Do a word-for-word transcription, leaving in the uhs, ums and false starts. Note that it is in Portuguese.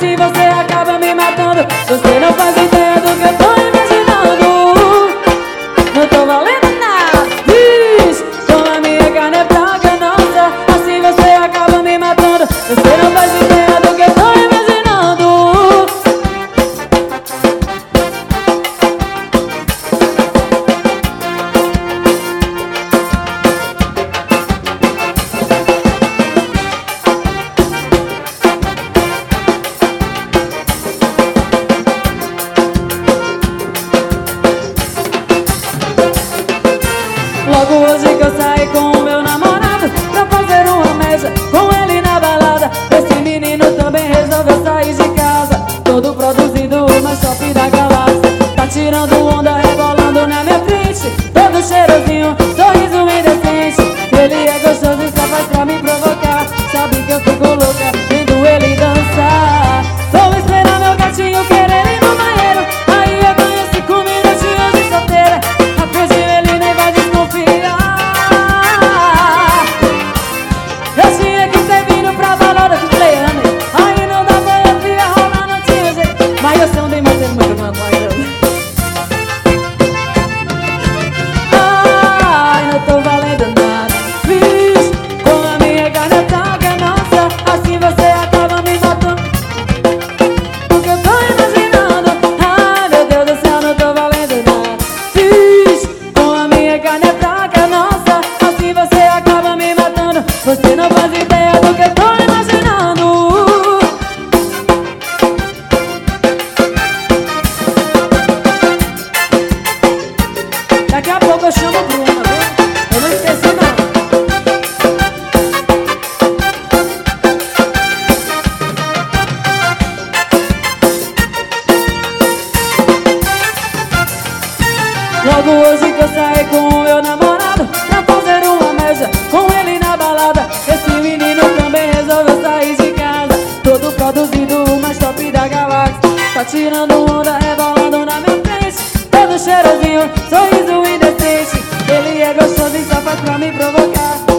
assim você acaba me matando. Você não faz ideia do que eu tô imaginando. Não tô valendo nada, diz. Com a minha carne é fraca, nossa, assim você acaba me matando. Você não faz ideia do que eu tô imaginando. Logo hoje que eu saí com o meu namorado pra fazer uma mesa com ele na balada. Esse menino também resolveu sair de casa, todo produzido no shopping da galáxia. Tá tirando onda, rebolando na minha frente, todo cheirosinho, sorriso indecente. Ele é gostoso e só faz pra me provocar. Sabe que eu fico louca vendo ele dançar. Vou esperar meu gatinho querer ir no banheiro, aí eu ganho cinco minutinhos de solteira. Rapidinho ele nem vai desconfiar. Eu tinha que ter vindo pra balada com Cleane, aí não dá pra eu ficar rolando, não tinha jeito. Mas eu sei onde mais tem muito mamãe. Ai, não tô valendo nada, fiz com a minha carne fraca, nossa, assim você acaba me matando. O que eu tô imaginando, ai meu Deus do céu, não tô valendo nada, fiz com a minha carne fraca, nossa, assim você acaba me matando. Você não faz ideia do que eu tô imaginando. Daqui a pouco eu chamo o Bruno, viu? Eu não esqueci não. Logo hoje que eu saí com o meu namorado pra fazer uma mesa com ele na balada. Esse menino também resolveu sair de casa, todo produzido, o mais top da galáxia. Tá tirando onda, rebolando na minha frente, todo cheirosinho, sorriso indecente. Ele é gostoso e só faz pra me provocar.